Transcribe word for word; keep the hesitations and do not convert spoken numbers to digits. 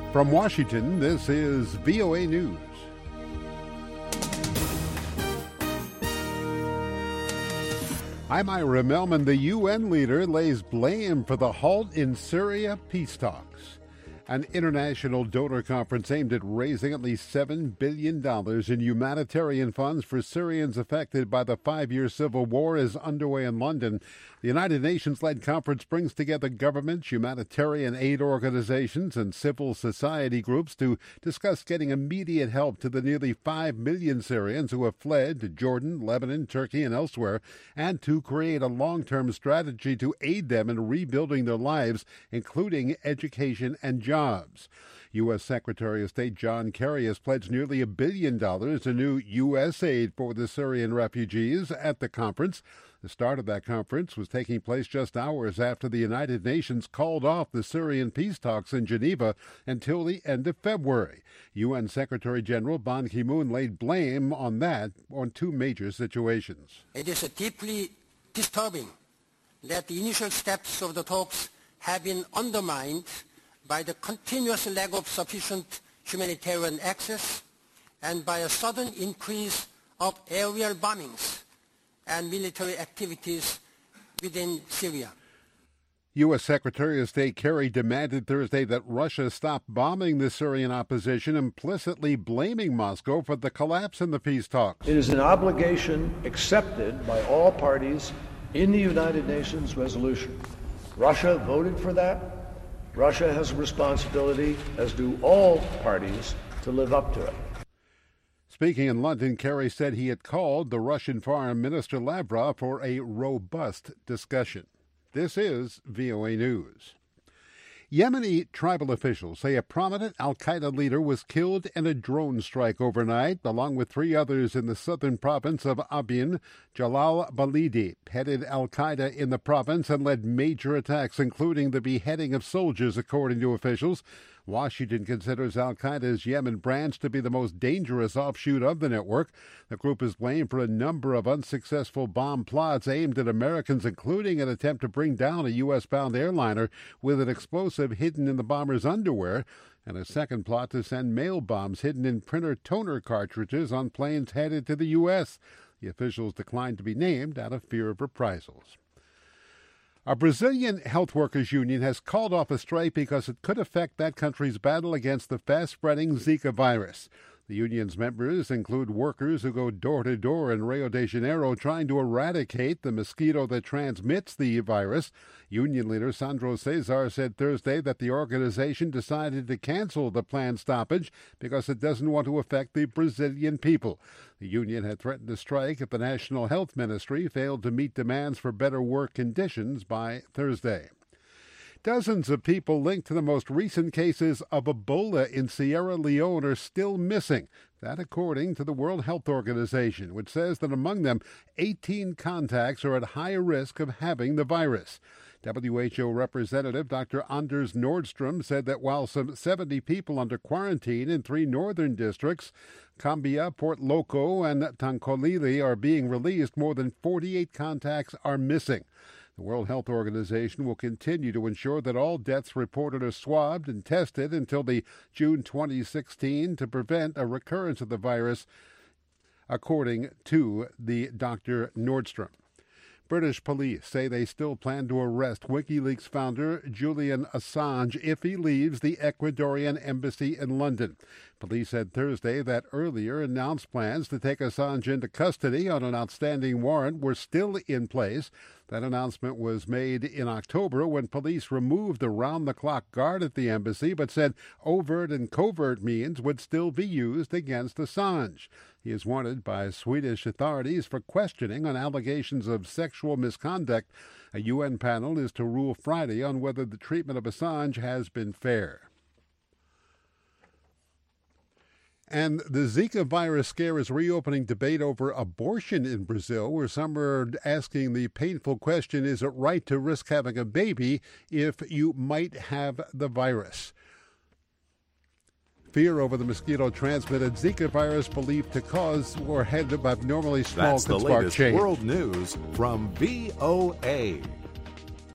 From Washington, this is V O A News. I'm Ira Melman. The U N leader lays blame for the halt in Syria peace talks. An international donor conference aimed at raising at least seven billion dollars in humanitarian funds for Syrians affected by the five-year civil war is underway in London. The United Nations-led conference brings together governments, humanitarian aid organizations, and civil society groups to discuss getting immediate help to the nearly five million Syrians who have fled to Jordan, Lebanon, Turkey, and elsewhere, and to create a long-term strategy to aid them in rebuilding their lives, including education and jobs. U S. Secretary of State John Kerry has pledged nearly a billion dollars in new U S aid for the Syrian refugees at the conference. The start of that conference was taking place just hours after the United Nations called off the Syrian peace talks in Geneva until the end of February. U N. Secretary General Ban Ki-moon laid blame on that on two major situations. It is deeply disturbing that the initial steps of the talks have been undermined by the continuous lack of sufficient humanitarian access and by a sudden increase of aerial bombings and military activities within Syria. U S. Secretary of State Kerry demanded Thursday that Russia stop bombing the Syrian opposition, implicitly blaming Moscow for the collapse in the peace talks. It is an obligation accepted by all parties in the United Nations resolution. Russia voted for that. Russia has a responsibility, as do all parties, to live up to it. Speaking in London, Kerry said he had called the Russian Foreign Minister Lavrov for a robust discussion. This is V O A News. Yemeni tribal officials say a prominent al-Qaeda leader was killed in a drone strike overnight, along with three others in the southern province of Abyan. Jalal Balidi headed al-Qaeda in the province and led major attacks, including the beheading of soldiers, according to officials. Washington considers al-Qaeda's Yemen branch to be the most dangerous offshoot of the network. The group is blamed for a number of unsuccessful bomb plots aimed at Americans, including an attempt to bring down a U S-bound airliner with an explosive hidden in the bomber's underwear, and a second plot to send mail bombs hidden in printer toner cartridges on planes headed to the U S. The officials declined to be named out of fear of reprisals. A Brazilian health workers union has called off a strike because it could affect that country's battle against the fast-spreading Zika virus. The union's members include workers who go door-to-door in Rio de Janeiro trying to eradicate the mosquito that transmits the virus. Union leader Sandro Cesar said Thursday that the organization decided to cancel the planned stoppage because it doesn't want to affect the Brazilian people. The union had threatened to strike if the National Health Ministry failed to meet demands for better work conditions by Thursday. Dozens of people linked to the most recent cases of Ebola in Sierra Leone are still missing. That according to the World Health Organization, which says that among them, eighteen contacts are at high risk of having the virus. W H O representative Doctor Anders Nordstrom said that while some seventy people under quarantine in three northern districts, Cambia, Port Loko, and Tancolili, are being released, more than forty-eight contacts are missing. The World Health Organization will continue to ensure that all deaths reported are swabbed and tested until the June twenty sixteen to prevent a recurrence of the virus, according to the Doctor Nordstrom. British police say they still plan to arrest WikiLeaks founder Julian Assange if he leaves the Ecuadorian embassy in London. Police said Thursday that earlier announced plans to take Assange into custody on an outstanding warrant were still in place. That announcement was made in October when police removed the round-the-clock guard at the embassy, but said overt and covert means would still be used against Assange. He is wanted by Swedish authorities for questioning on allegations of sexual misconduct. A U N panel is to rule Friday on whether the treatment of Assange has been fair. And the Zika virus scare is reopening debate over abortion in Brazil, where some are asking the painful question, is it right to risk having a baby if you might have the virus? Fear over the mosquito-transmitted Zika virus believed to cause or head abnormally small That's could the spark latest change. world news from V O A.